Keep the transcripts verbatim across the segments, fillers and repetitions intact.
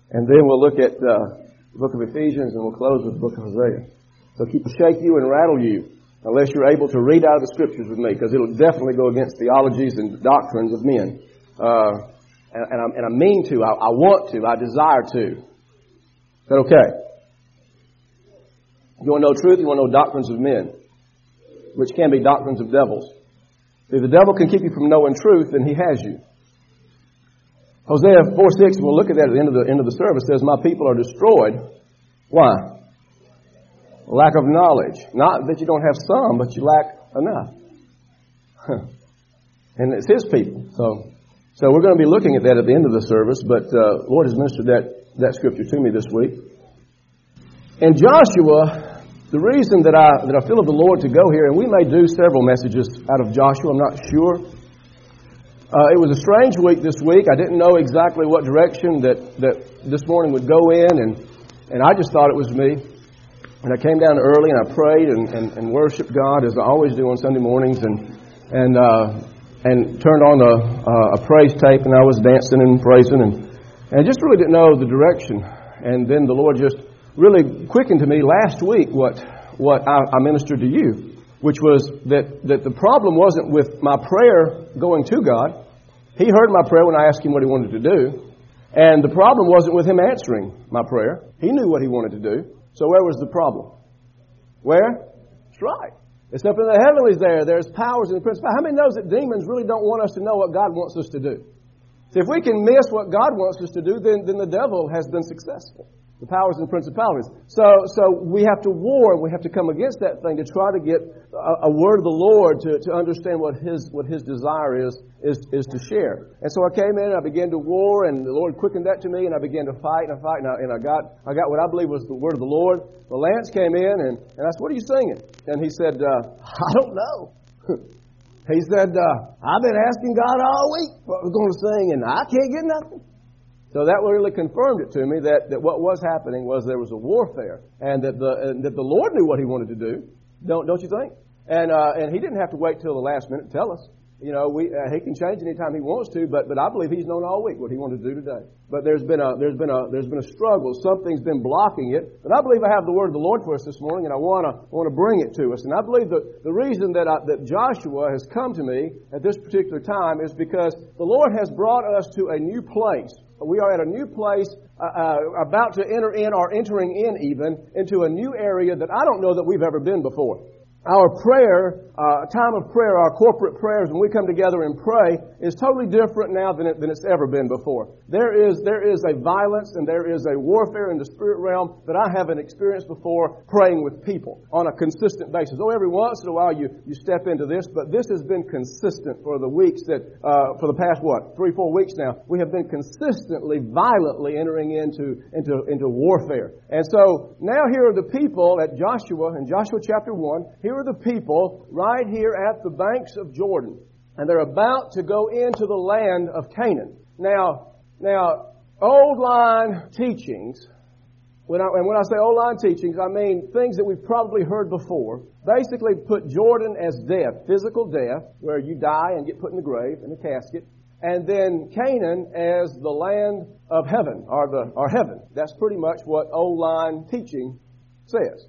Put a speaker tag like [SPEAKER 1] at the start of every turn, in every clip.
[SPEAKER 1] And then we'll look at uh, the book of Ephesians, and we'll close with the book of Hosea. So keep to shake you and rattle you unless you're able to read out of the Scriptures with me, because it'll definitely go against theologies and doctrines of men. Uh, and, and, I, and I mean to, I, I want to, I desire to. Is that okay? You want to know truth, you want to know doctrines of men, which can be doctrines of devils. If the devil can keep you from knowing truth, then he has you. Hosea four six, we'll look at that at the end of the end of the service, says, my people are destroyed. Why? Lack of knowledge. Not that you don't have some, but you lack enough. And it's His people. So so we're going to be looking at that at the end of the service, but uh, the Lord has ministered that, that scripture to me this week. In Joshua, the reason that I that I feel of the Lord to go here, and we may do several messages out of Joshua, I'm not sure. Uh, it was a strange week this week. I didn't know exactly what direction that, that this morning would go in, and, and I just thought it was me. And I came down early and I prayed and, and, and worshiped God as I always do on Sunday mornings, and and uh, and turned on a, a praise tape, and I was dancing and praising, and, and I just really didn't know the direction. And then the Lord just really quickened to me last week what what I, I ministered to you, which was that, that the problem wasn't with my prayer going to God. He heard my prayer when I asked Him what He wanted to do. And the problem wasn't with Him answering my prayer. He knew what He wanted to do. So where was the problem? Where? That's right. It's up in the heavenlies there. There's powers and principalities. How many knows that demons really don't want us to know what God wants us to do? So if we can miss what God wants us to do, then, then the devil has been successful. The powers and principalities. So so we have to war, we have to come against that thing to try to get a, a word of the Lord to, to understand what His what His desire is, is is to share. And so I came in and I began to war, and the Lord quickened that to me, and I began to fight and I fight, and I, and I got I got what I believe was the word of the Lord. Well, Lance came in and, and I said, what are you singing? And he said, uh, I don't know. He said, uh, I've been asking God all week what we're going to sing, and I can't get nothing. So that really confirmed it to me that, that what was happening was there was a warfare, and that the and that the Lord knew what He wanted to do. Don't don't you think? And uh, and He didn't have to wait till the last minute to tell us. You know, we uh, He can change anytime He wants to, but but I believe He's known all week what He wanted to do today. But there's been a there's been a there's been a struggle. Something's been blocking it. But I believe I have the word of the Lord for us this morning, and I want to want to bring it to us. And I believe that the reason that I, that Joshua has come to me at this particular time is because the Lord has brought us to a new place. We are at a new place, uh, uh, about to enter in, or entering in even, into a new area that I don't know that we've ever been before. Our prayer, uh, time of prayer, our corporate prayers when we come together and pray is totally different now than, it, than it's ever been before. There is there is a violence and there is a warfare in the spirit realm that I haven't experienced before praying with people on a consistent basis. Oh, every once in a while you, you step into this, but this has been consistent for the weeks that, uh, for the past, what, three, four weeks now. We have been consistently, violently entering into, into, into warfare. And so now here are the people at Joshua, in Joshua chapter one, here are the people right here at the banks of Jordan. And they're about to go into the land of Canaan. Now, now, old line teachings, when I, and when I say old line teachings, I mean things that we've probably heard before, basically put Jordan as death, physical death, where you die and get put in the grave, in a casket, and then Canaan as the land of heaven, or the or heaven. That's pretty much what old line teaching says.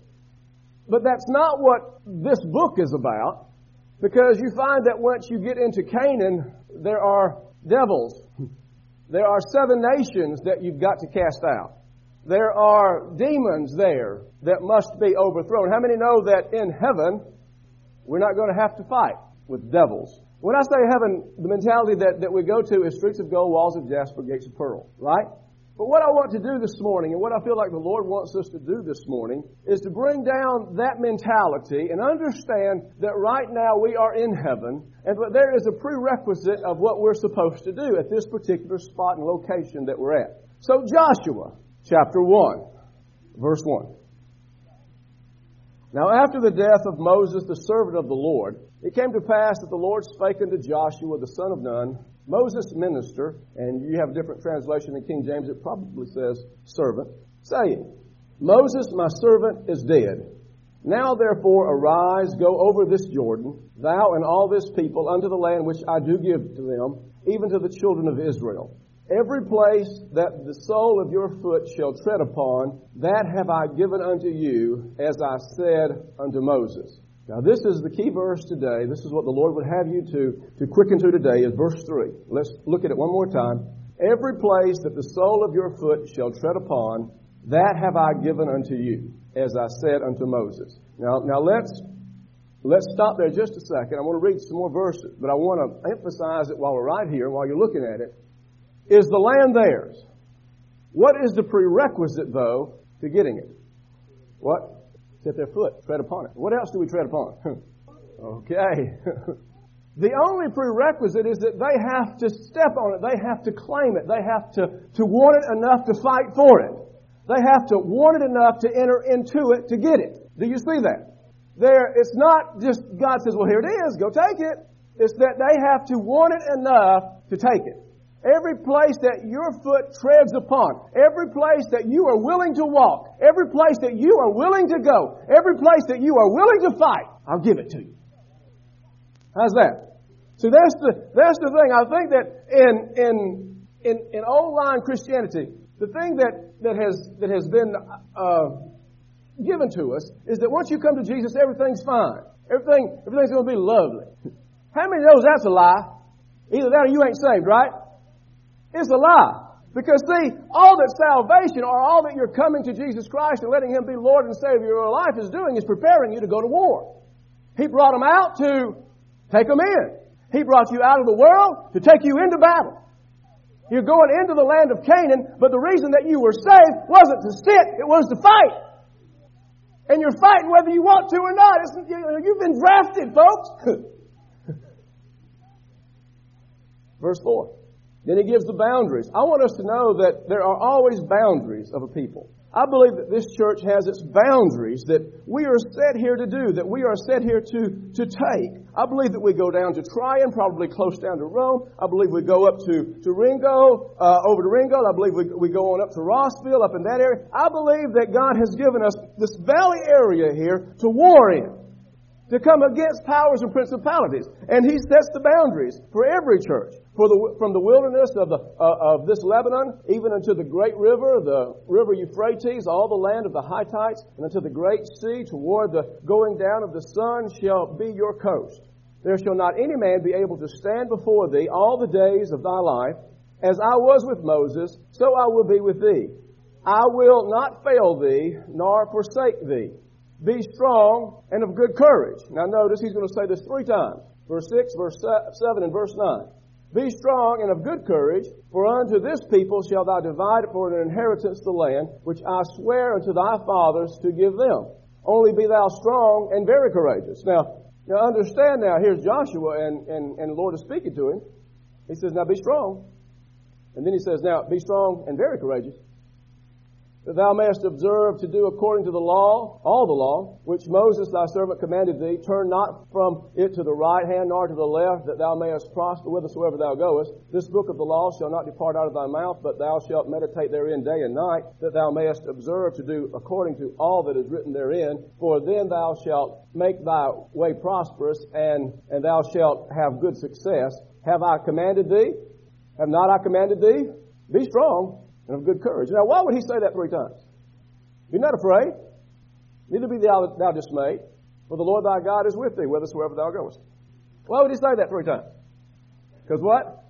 [SPEAKER 1] But that's not what this book is about, because you find that once you get into Canaan, there are devils. There are seven nations that you've got to cast out. There are demons there that must be overthrown. How many know that in heaven, we're not going to have to fight with devils? When I say heaven, the mentality that, that we go to is streets of gold, walls of jasper, gates of pearl, right? But what I want to do this morning, and what I feel like the Lord wants us to do this morning, is to bring down that mentality and understand that right now we are in heaven, and that there is a prerequisite of what we're supposed to do at this particular spot and location that we're at. So Joshua, chapter one, verse one. Now after the death of Moses, the servant of the Lord, it came to pass that the Lord spake unto Joshua, the son of Nun, Moses' minister, and you have a different translation in King James, it probably says servant, saying, Moses, my servant, is dead. Now therefore arise, go over this Jordan, thou and all this people, unto the land which I do give to them, even to the children of Israel. Every place that the sole of your foot shall tread upon, that have I given unto you, as I said unto Moses. Now this is the key verse today. This is what the Lord would have you to, to quicken to today, is verse three. Let's look at it one more time. Every place that the sole of your foot shall tread upon, that have I given unto you, as I said unto Moses. Now, now let's let's stop there just a second. I want to read some more verses, but I want to emphasize it while we're right here, while you're looking at it. Is the land theirs? What is the prerequisite, though, to getting it? What? Set their foot, tread upon it. What else do we tread upon? Okay. The only prerequisite is that they have to step on it. They have to claim it. They have to, to want it enough to fight for it. They have to want it enough to enter into it to get it. Do you see that? There, it's not just God says, well, here it is, go take it. It's that they have to want it enough to take it. Every place that your foot treads upon, every place that you are willing to walk, every place that you are willing to go, every place that you are willing to fight, I'll give it to you. How's that? See, that's the that's the thing. I think that in in in, in old line Christianity, the thing that, that has that has been uh, given to us is that once you come to Jesus, everything's fine. Everything everything's going to be lovely. How many knows that's a lie? Either that or you ain't saved, right? It's a lie. Because see, all that salvation or all that you're coming to Jesus Christ and letting Him be Lord and Savior of your life is doing is preparing you to go to war. He brought them out to take them in. He brought you out of the world to take you into battle. You're going into the land of Canaan, but the reason that you were saved wasn't to sit, it was to fight. And you're fighting whether you want to or not. It's, you've been drafted, folks. Verse four. Then he gives the boundaries. I want us to know that there are always boundaries of a people. I believe that this church has its boundaries that we are set here to do, that we are set here to, to take. I believe that we go down to Tryon, probably close down to Rome. I believe we go up to, to Ringo, uh, over to Ringo. I believe we, we go on up to Rossville, up in that area. I believe that God has given us this valley area here to war in, to come against powers and principalities. And He sets the boundaries for every church. For the, from the wilderness of, the, uh, of this Lebanon, even unto the great river, the river Euphrates, all the land of the Hittites, and unto the great sea, toward the going down of the sun shall be your coast. There shall not any man be able to stand before thee all the days of thy life. As I was with Moses, so I will be with thee. I will not fail thee, nor forsake thee. Be strong and of good courage. Now notice He's going to say this three times. Verse six, verse seven, and verse nine. Be strong and of good courage, for unto this people shalt thou divide for an inheritance the land, which I swear unto thy fathers to give them. Only be thou strong and very courageous. Now, now understand now, here's Joshua, and, and, and the Lord is speaking to him. He says, now be strong. And then He says, now be strong and very courageous, that thou mayest observe to do according to the law, all the law, which Moses thy servant commanded thee. Turn not from it to the right hand nor to the left, that thou mayest prosper whithersoever thou goest. This book of the law shall not depart out of thy mouth, but thou shalt meditate therein day and night, that thou mayest observe to do according to all that is written therein. For then thou shalt make thy way prosperous, and, and thou shalt have good success. Have I commanded thee? Have not I commanded thee? Be strong and of good courage. Now, why would He say that three times? Be not afraid, neither be thou, thou dismayed, for the Lord thy God is with thee, whithersoever thou goest. Why would He say that three times? Because what?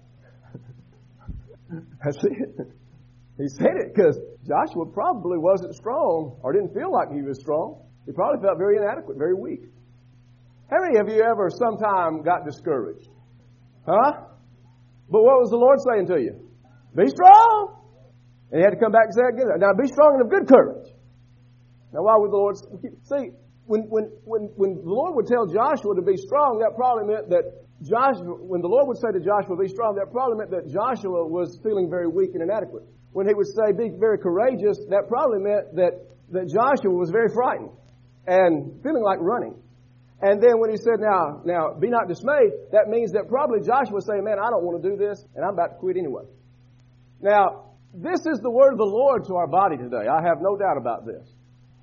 [SPEAKER 1] That's it. He said it because Joshua probably wasn't strong or didn't feel like he was strong. He probably felt very inadequate, very weak. How many of you ever sometime got discouraged? Huh? But what was the Lord saying to you? Be strong. And He had to come back and say it again. Now be strong and of good courage. Now why would the Lord... See, when, when, when, when the Lord would tell Joshua to be strong, that probably meant that Joshua... When the Lord would say to Joshua, be strong, that probably meant that Joshua was feeling very weak and inadequate. When He would say, be very courageous, that probably meant that, that Joshua was very frightened and feeling like running. And then when He said, now, now, be not dismayed, that means that probably Joshua was saying, man, I don't want to do this, and I'm about to quit anyway. Now, this is the word of the Lord to our body today. I have no doubt about this.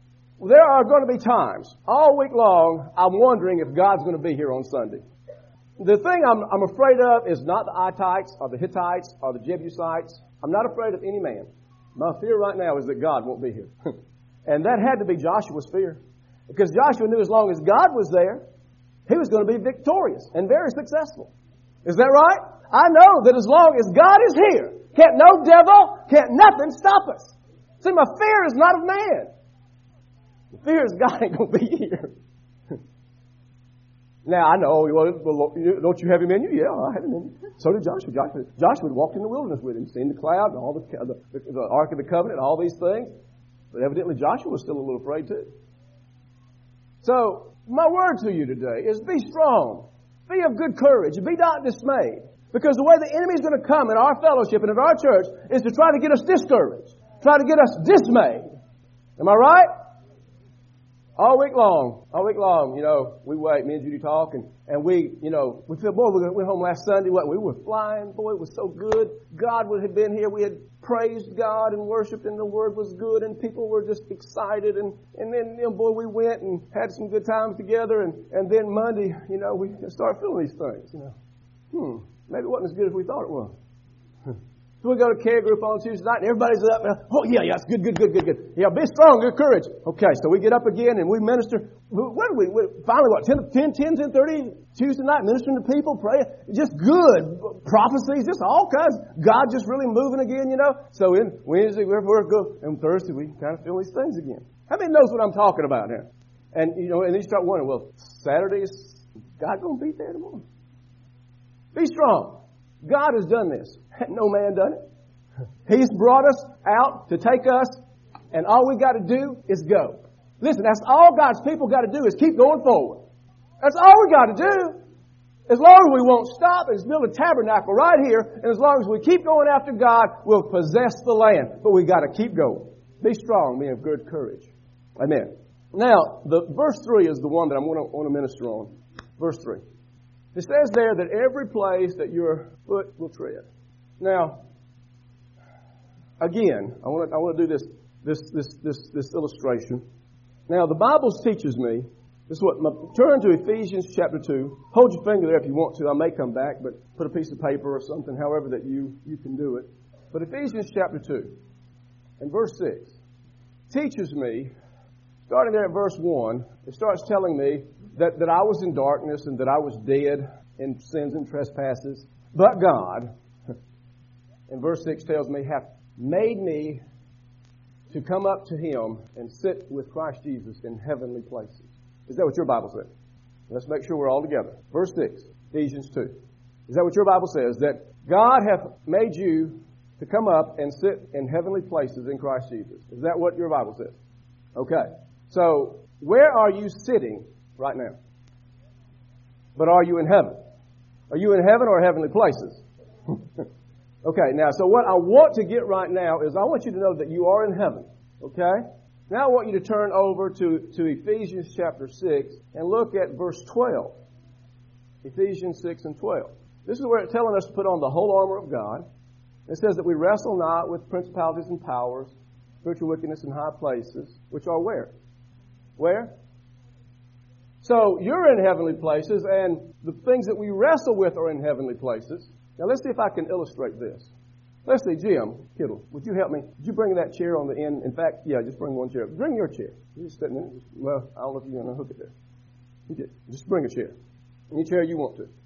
[SPEAKER 1] There are going to be times, all week long, I'm wondering if God's going to be here on Sunday. The thing I'm, I'm afraid of is not the Hittites or the Hittites or the Jebusites. I'm not afraid of any man. My fear right now is that God won't be here. And that had to be Joshua's fear. Because Joshua knew as long as God was there, he was going to be victorious and very successful. Is that right? I know that as long as God is here, can't no devil, can't nothing stop us. See, my fear is not of man. The fear is God ain't going to be here. Now, I know, well, don't you have him in you? Yeah, I have him in you. So did Joshua. Joshua, Joshua walked in the wilderness with him, seen the cloud and all the, the, the Ark of the Covenant, all these things. But evidently Joshua was still a little afraid too. So, my word to you today is be strong. Be of good courage. Be not dismayed. Because the way the enemy is going to come in our fellowship and in our church is to try to get us discouraged. Try to get us dismayed. Am I right? All week long, all week long, you know, we wait, me and Judy talk, and, and we, you know, we feel, boy, we went home last Sunday, what, we were flying, boy, it was so good. God would have been here. We had praised God and worshiped, and the Word was good, and people were just excited, and, and then, you know, boy, we went and had some good times together, and, and then Monday, you know, we started feeling these things, you know. Hmm, maybe it wasn't as good as we thought it was. So we go to care group on Tuesday night, and everybody's up. Oh, yeah, yeah, it's good, good, good, good, good. Yeah, be strong, good courage. Okay, so we get up again, and we minister. What do we, we finally, what, ten, ten, ten, ten thirty Tuesday night, ministering to people, praying. Just good. Prophecies, just all kinds. God just really moving again, you know. So in Wednesday, we're, we're good. And Thursday, we kind of feel these things again. How many knows what I'm talking about here? And, you know, and then you start wondering, well, Saturday, is God going to be there tomorrow? Be strong. God has done this. No man done it. He's brought us out to take us, and all we got to do is go. Listen, that's all God's people got to do is keep going forward. That's all we got to do. As long as we won't stop and build a tabernacle right here, and as long as we keep going after God, we'll possess the land. But we got to keep going. Be strong, be of good courage. Amen. Now, the verse three is the one that I'm going to want to minister on. Verse three. It says there that every place that your foot will tread. Now, again, I want to I want to do this this this this this illustration. Now, the Bible teaches me. This is what. My, turn to Ephesians chapter two. Hold your finger there if you want to. I may come back, but put a piece of paper or something, however that you you can do it. But Ephesians chapter two, and verse six, teaches me. Starting there at verse one, it starts telling me that, that I was in darkness and that I was dead in sins and trespasses. But God, in verse six tells me, hath made me to come up to Him and sit with Christ Jesus in heavenly places. Is that what your Bible says? Let's make sure we're all together. Verse six, Ephesians two. Is that what your Bible says? That God hath made you to come up and sit in heavenly places in Christ Jesus. Is that what your Bible says? Okay. So, where are you sitting right now? But are you in heaven? Are you in heaven or heavenly places? Okay, now, so what I want to get right now is I want you to know that you are in heaven. Okay? Now I want you to turn over to, to Ephesians chapter six and look at verse twelve. Ephesians six and twelve. This is where it's telling us to put on the whole armor of God. It says that we wrestle not with principalities and powers, spiritual wickedness in high places, which are where? Where? So you're in heavenly places, and the things that we wrestle with are in heavenly places. Now let's see if I can illustrate this. Let's see, Jim Kittle, would you help me? Did you bring that chair on the end? In fact, yeah, just bring one chair. Bring your chair. You're just sitting in it. Well, I don't know if you're going to hook it there. You did. Just bring a chair. Any chair you want to.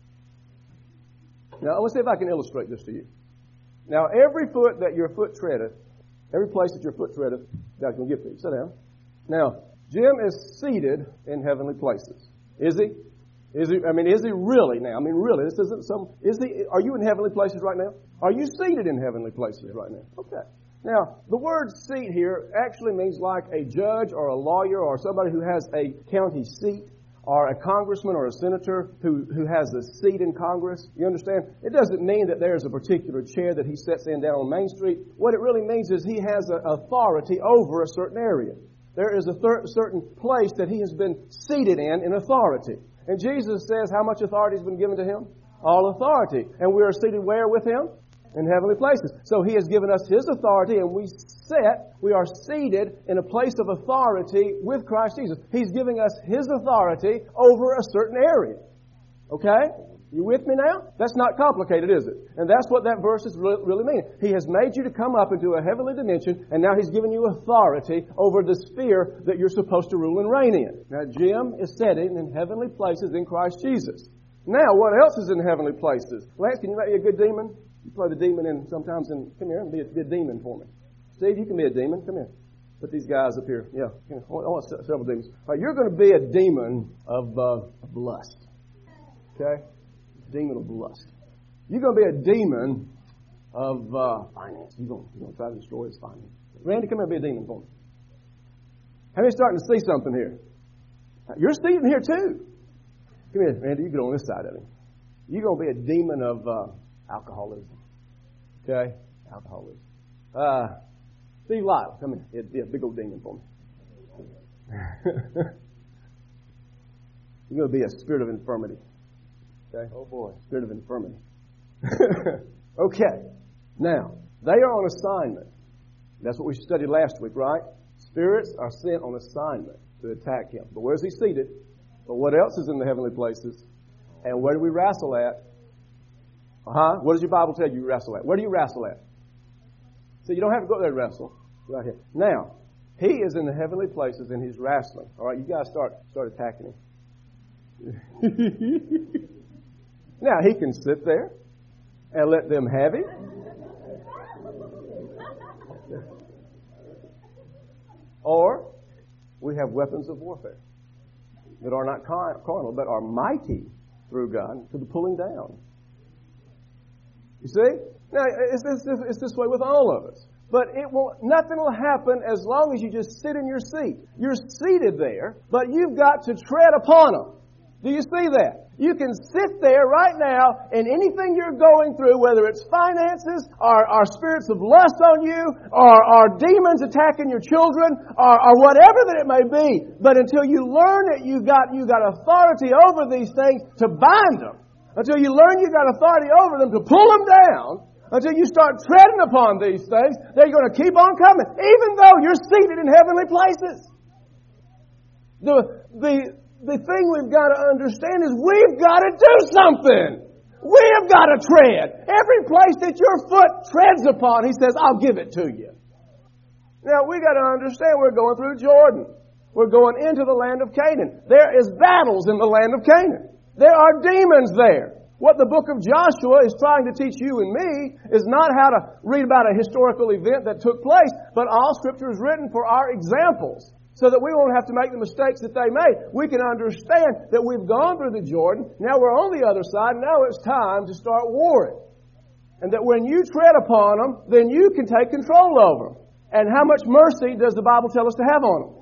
[SPEAKER 1] Now let's see if I can illustrate this to you. Now every foot that your foot treadeth, every place that your foot treadeth, God's going to give to you. Sit down. Now, Jim is seated in heavenly places. Is he? Is he? I mean, is he really now? I mean, really, this isn't some. Is he? Are you in heavenly places right now? Are you seated in heavenly places right now? Okay. Now, the word seat here actually means like a judge or a lawyer or somebody who has a county seat, or a congressman or a senator who, who has a seat in Congress. You understand? It doesn't mean that there's a particular chair that he sits in down on Main Street. What it really means is he has an authority over a certain area. There is a thir- certain place that he has been seated in, in authority. And Jesus says how much authority has been given to him? All authority. And we are seated where with him? In heavenly places. So he has given us his authority, and we sit, we are seated in a place of authority with Christ Jesus. He's giving us his authority over a certain area. Okay? You with me now? That's not complicated, is it? And that's what that verse is really, really meaning. He has made you to come up into a heavenly dimension, and now He's given you authority over the sphere that you're supposed to rule and reign in. Now, Jim is sitting in heavenly places in Christ Jesus. Now, what else is in heavenly places? Lance, can you make me a good demon? You play the demon in sometimes in, come here and be a, be a demon for me. Steve, you can be a demon. Come here. Put these guys up here. Yeah, I want several demons. All right, you're going to be a demon of, uh, of lust. Okay? Demon of lust. You're going to be a demon of uh, finance. You're going, you're going to try to destroy his finance. Randy, come here and be a demon for me. How many starting to see something here? You're seeing here too. Come here, Randy. You get on this side of him. You're going to be a demon of uh, alcoholism. Okay? Alcoholism. Uh, Steve Lyle, come here. It'd be a big old demon for me. You're going to be a spirit of infirmity. Okay? Oh boy. Spirit of infirmity. Okay. Now, they are on assignment. That's what we studied last week, right? Spirits are sent on assignment to attack him. But where's he seated? But what else is in the heavenly places? And where do we wrestle at? Uh-huh. What does your Bible tell you you wrestle at? Where do you wrestle at? So you don't have to go there to wrestle. Right here. Now, he is in the heavenly places and he's wrestling. All right, you guys start start attacking him. Now, he can sit there and let them have him. Or we have weapons of warfare that are not carnal, but are mighty through God to the pulling down. You see? Now, it's this, it's this way with all of us. But it will, nothing will happen as long as you just sit in your seat. You're seated there, but you've got to tread upon them. Do you see that? You can sit there right now and anything you're going through, whether it's finances or, or spirits of lust on you or, or demons attacking your children or, or whatever that it may be. But until you learn that you've got, you've got authority over these things to bind them, until you learn you've got authority over them to pull them down, until you start treading upon these things, they're going to keep on coming, even though you're seated in heavenly places. The, the, the thing we've got to understand is we've got to do something. We have got to tread. Every place that your foot treads upon, He says, I'll give it to you. Now, we've got to understand we're going through Jordan. We're going into the land of Canaan. There is battles in the land of Canaan. There are demons there. What the book of Joshua is trying to teach you and me is not how to read about a historical event that took place, but all Scripture is written for our examples so that we won't have to make the mistakes that they made. We can understand that we've gone through the Jordan, now we're on the other side, now it's time to start warring. And that when you tread upon them, then you can take control over them. And how much mercy does the Bible tell us to have on them?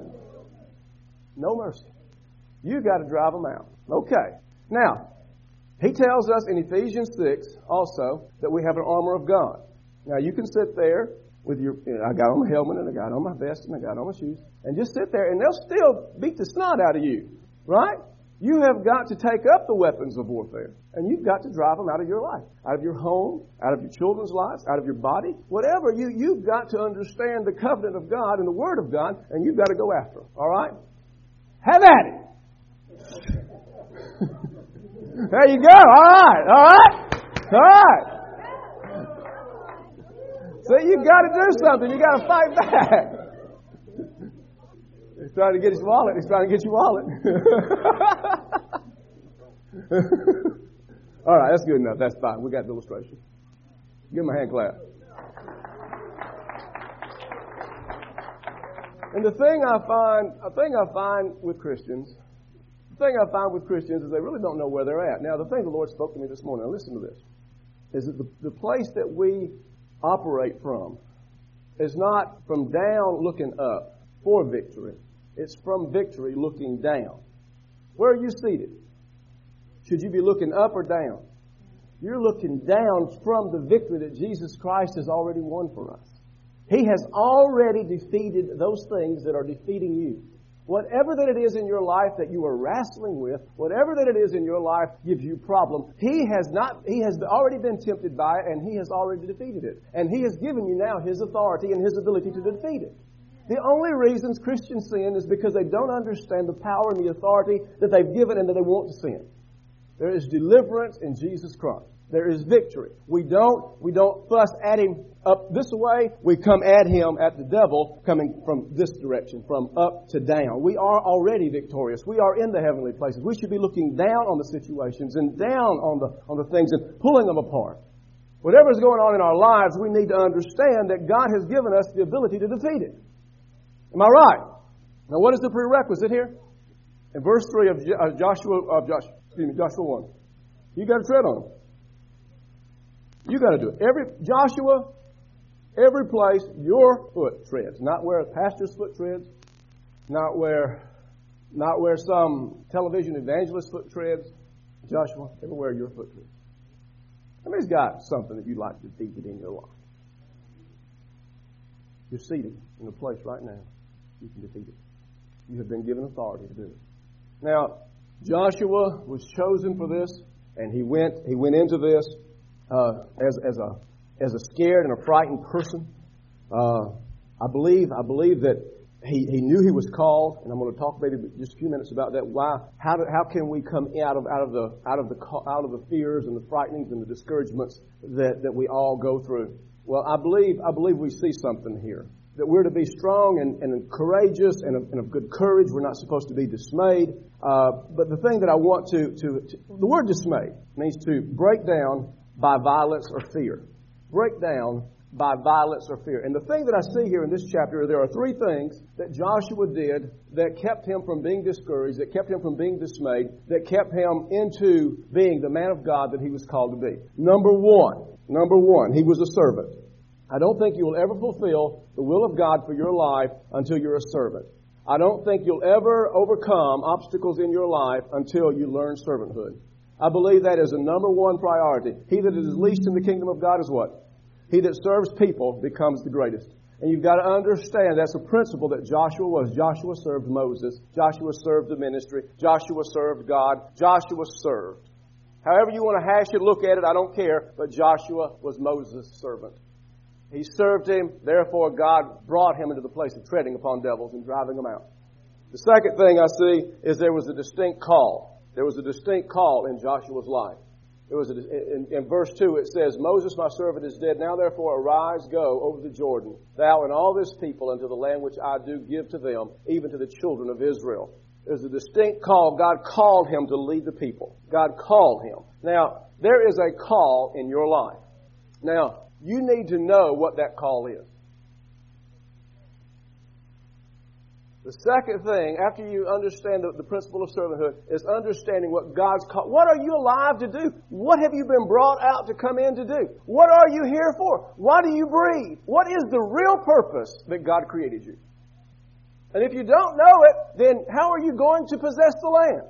[SPEAKER 1] No mercy. You've got to drive them out. Okay. Now, he tells us in Ephesians six also that we have an armor of God. Now, you can sit there with your, you know, I got on my helmet and I got on my vest and I got on my shoes, and just sit there and they'll still beat the snot out of you, right? You have got to take up the weapons of warfare, and you've got to drive them out of your life, out of your home, out of your children's lives, out of your body, whatever. You, you've got to understand the covenant of God and the Word of God, and you've got to go after them, all right? Have at it. There you go. All right. All right. All right. So you've got to do something. You've got to fight back. He's trying to get his wallet. He's trying to get your wallet. All right. That's good enough. That's fine. We got the illustration. Give him a hand clap. And the thing I find, a thing I find with Christians, the thing I find with Christians is they really don't know where they're at. Now, the thing the Lord spoke to me this morning, now listen to this, is that the, the place that we operate from is not from down looking up for victory. It's from victory looking down. Where are you seated? Should you be looking up or down? You're looking down from the victory that Jesus Christ has already won for us. He has already defeated those things that are defeating you. Whatever that it is in your life that you are wrestling with, whatever that it is in your life gives you problem, He has not, He has already been tempted by it, and He has already defeated it. And He has given you now His authority and His ability to defeat it. The only reasons Christians sin is because they don't understand the power and the authority that they've given and that they want to sin. There is deliverance in Jesus Christ. There is victory. We don't, we don't fuss at Him up this way. We come at Him, at the devil, coming from this direction, from up to down. We are already victorious. We are in the heavenly places. We should be looking down on the situations and down on the, on the things and pulling them apart. Whatever is going on in our lives, we need to understand that God has given us the ability to defeat it. Am I right? Now, what is the prerequisite here? In verse three of Joshua, of Joshua, excuse me, Joshua one, you got to tread on them. You got to do it. Every Joshua, every place your foot treads, not where a pastor's foot treads, not where, not where some television evangelist's foot treads. Joshua, everywhere your foot treads. I mean, He's got something that you'd like to defeat it in your life. You're seated in a place right now. You can defeat it. You have been given authority to do it. Now, Joshua was chosen for this, and he went. He went into this uh, as as a as a scared and a frightened person. Uh, I believe. I believe that he, he knew he was called, and I'm going to talk maybe just a few minutes about that. Why? How do, how can we come out of out of the out of the out of the fears and the frightenings and the discouragements that, that we all go through? Well, I believe I believe we see something here. That we're to be strong and, and courageous and of, and of good courage. We're not supposed to be dismayed. Uh, but the thing that I want to, to, to, the word dismayed means to break down by violence or fear. Break down by violence or fear. And the thing that I see here in this chapter, there are three things that Joshua did that kept him from being discouraged, that kept him from being dismayed, that kept him into being the man of God that he was called to be. Number one, number one, he was a servant. I don't think you will ever fulfill the will of God for your life until you're a servant. I don't think you'll ever overcome obstacles in your life until you learn servanthood. I believe that is a number one priority. He that is least in the kingdom of God is what? He that serves people becomes the greatest. And you've got to understand that's a principle that Joshua was. Joshua served Moses. Joshua served the ministry. Joshua served God. Joshua served. However you want to hash it, look at it, I don't care. But Joshua was Moses' servant. He served him, therefore God brought him into the place of treading upon devils and driving them out. The second thing I see is there was a distinct call. There was a distinct call in Joshua's life. It was a, in, in verse two it says, Moses my servant is dead. Now therefore arise, go over the Jordan, thou and all this people, unto the land which I do give to them, even to the children of Israel. There's a distinct call. God called him to lead the people. God called him. Now, there is a call in your life. Now, you need to know what that call is. The second thing, after you understand the, the principle of servanthood, is understanding what God's called. What are you alive to do? What have you been brought out to come in to do? What are you here for? Why do you breathe? What is the real purpose that God created you? And if you don't know it, then how are you going to possess the land?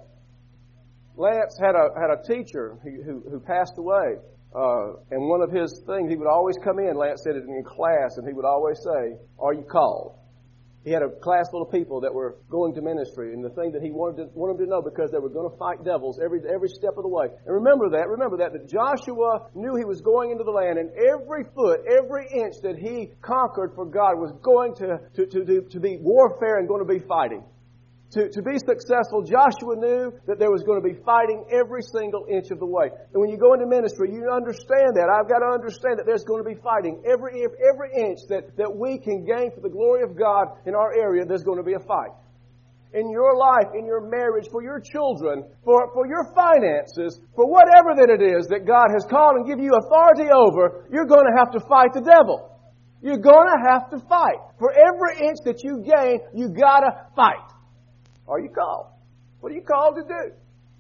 [SPEAKER 1] Lance had a had a teacher who, who, who passed away. Uh, and one of his things, he would always come in, Lance said it in class, and he would always say, are you called? He had a class full of people that were going to ministry, and the thing that he wanted, to, wanted them to know, because they were going to fight devils every every step of the way. And remember that, remember that, that Joshua knew he was going into the land, and every foot, every inch that he conquered for God was going to, to, to, to, to be warfare and going to be fighting. To, to be successful, Joshua knew that there was going to be fighting every single inch of the way. And when you go into ministry, you understand that. I've got to understand that there's going to be fighting. Every every inch that, that we can gain for the glory of God in our area, there's going to be a fight. In your life, in your marriage, for your children, for, for your finances, for whatever that it is that God has called and give you authority over, you're going to have to fight the devil. You're going to have to fight. For every inch that you gain, you got to fight. Are you called? What are you called to do?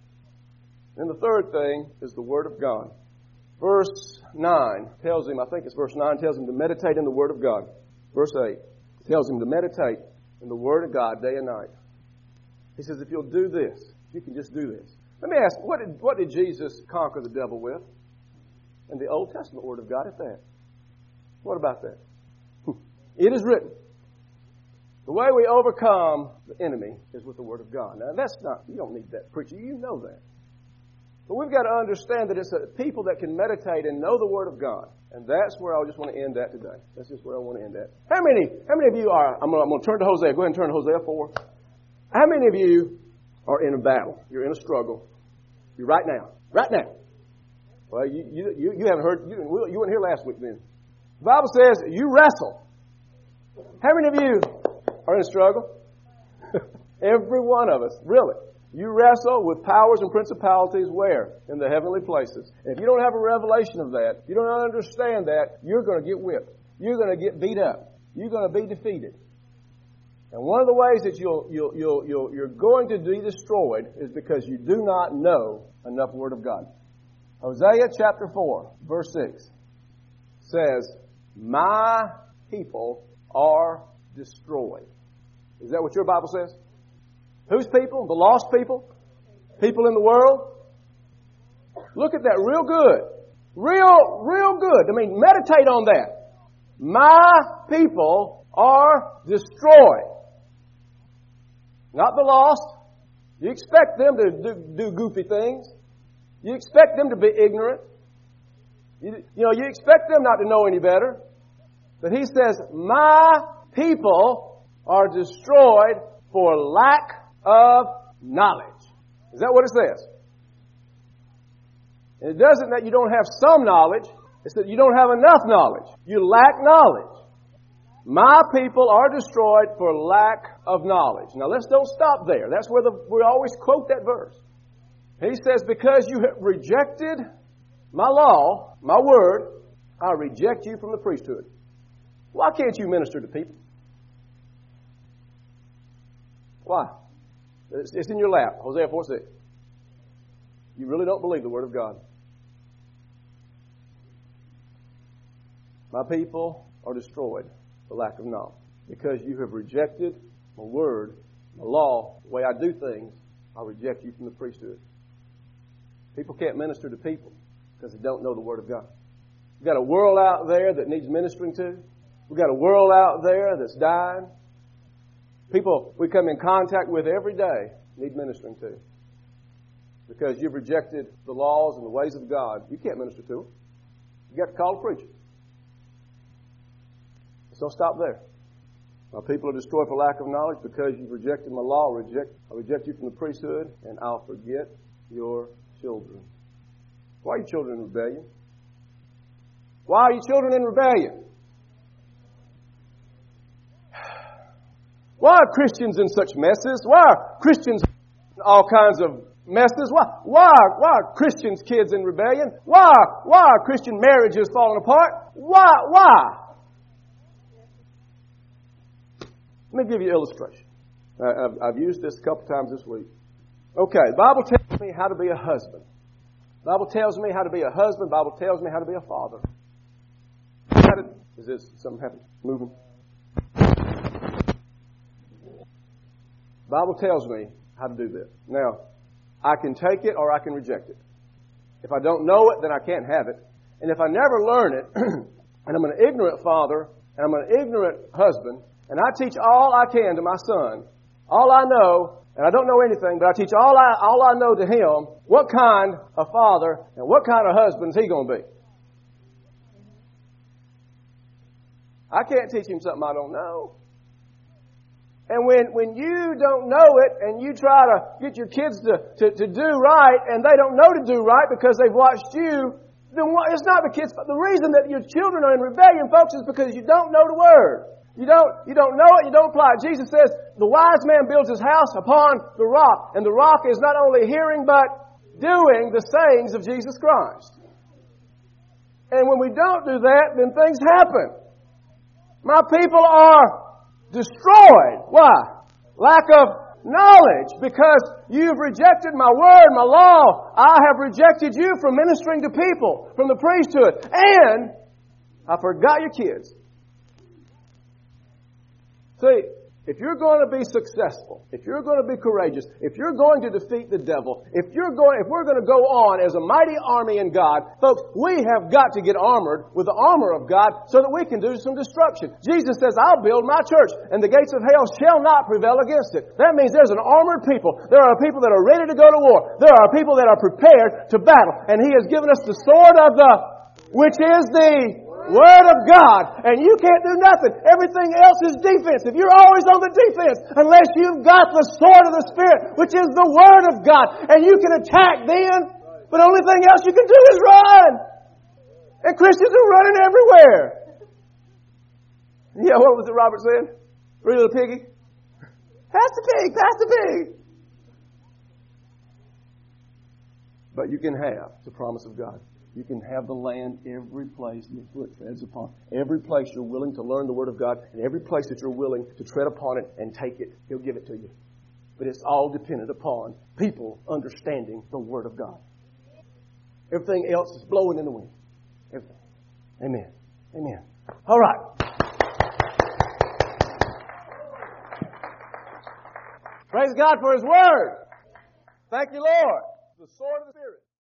[SPEAKER 1] And the third thing is the Word of God. Verse nine tells him, I think it's verse nine, tells him to meditate in the Word of God. Verse eight tells him to meditate in the Word of God day and night. He says, if you'll do this, you can just do this. Let me ask, what did, what did Jesus conquer the devil with? In the Old Testament Word of God at that. What about that? It is written. The way we overcome the enemy is with the Word of God. Now, that's not, you don't need that preacher. You know that. But we've got to understand that it's a people that can meditate and know the Word of God. And that's where I just want to end that today. That's just where I want to end that. How many, how many of you are, I'm going, to, I'm going to turn to Hosea. Go ahead and turn to Hosea four. How many of you are in a battle? You're in a struggle. See, right now. Right now. Well, you, you, you, you haven't heard, you, you weren't here last week then. The Bible says you wrestle. How many of you are in a struggle? Every one of us, really. You wrestle with powers and principalities where? In the heavenly places. And if you don't have a revelation of that, you don't understand that, you're going to get whipped. You're going to get beat up. You're going to be defeated. And one of the ways that you'll, you'll, you'll, you'll, you're going to be destroyed is because you do not know enough Word of God. Hosea chapter four, verse six says, my people are destroyed. Is that what your Bible says? Whose people? The lost people? People in the world? Look at that real good. Real, real good. I mean, meditate on that. My people are destroyed. Not the lost. You expect them to do, do goofy things. You expect them to be ignorant. You, you know, you expect them not to know any better. But he says, my people are destroyed for lack of knowledge. Is that what it says? And it doesn't that you don't have some knowledge. It's that you don't have enough knowledge. You lack knowledge. My people are destroyed for lack of knowledge. Now let's don't stop there. That's where the, we always quote that verse. He says, because you have rejected my law, my word, I reject you from the priesthood. Why can't you minister to people? Why? It's, it's in your lap. Hosea four six. You really don't believe the Word of God. My people are destroyed for lack of knowledge. Because you have rejected my word, my law, the way I do things, I reject you from the priesthood. People can't minister to people because they don't know the Word of God. We've got a world out there that needs ministering to. We've got a world out there that's dying. People we come in contact with every day need ministering to. Because you've rejected the laws and the ways of God, you can't minister to them. You've got to call a preacher. So stop there. My people are destroyed for lack of knowledge because you've rejected my law. I reject, I reject you from the priesthood, and I'll forget your children. Why are you children in rebellion? Why are you children in rebellion? Why are Christians in such messes? Why are Christians in all kinds of messes? Why, why, why are Christians' kids in rebellion? Why, why are Christian marriages falling apart? Why, why? Let me give you an illustration. I've, I've used this a couple times this week. Okay, the Bible tells me how to be a husband. The Bible tells me how to be a husband. The Bible tells me how to be a father. How to, is this something happening? Moving? The Bible tells me how to do this. Now, I can take it or I can reject it. If I don't know it, then I can't have it. And if I never learn it, and I'm an ignorant father, and I'm an ignorant husband, and I teach all I can to my son, all I know, and I don't know anything, but I teach all I all I know to him, what kind of father and what kind of husband is he going to be? I can't teach him something I don't know. And when, when you don't know it and you try to get your kids to, to, to do right and they don't know to do right because they've watched you, then what, it's not the kids' fault. The reason that your children are in rebellion, folks, is because you don't know the Word. You don't, you don't know it, you don't apply it. Jesus says, the wise man builds his house upon the rock. And the rock is not only hearing, but doing the sayings of Jesus Christ. And when we don't do that, then things happen. My people are destroyed. Why? Lack of knowledge. Because you've rejected my word, my law. I have rejected you from ministering to people, from the priesthood. And I forgot your kids. See, if you're going to be successful, if you're going to be courageous, if you're going to defeat the devil, if you're going, if we're going to go on as a mighty army in God, folks, we have got to get armored with the armor of God so that we can do some destruction. Jesus says, I'll build my church, and the gates of hell shall not prevail against it. That means there's an armored people. There are people that are ready to go to war. There are people that are prepared to battle. And He has given us the sword of the, which is the Word of God. And you can't do nothing. Everything else is defensive. You're always on the defense unless you've got the sword of the Spirit, which is the Word of God. And you can attack then, but the only thing else you can do is run. And Christians are running everywhere. Yeah, what was it Robert said? Three little piggy? Pass the pig, pass the pig. But you can have the promise of God. You can have the land every place your foot treads upon. Every place you're willing to learn the Word of God, and every place that you're willing to tread upon it and take it, He'll give it to you. But it's all dependent upon people understanding the Word of God. Everything else is blowing in the wind. Everything. Amen. Amen. All right. Praise God for His Word. Thank you, Lord. The sword of the Spirit.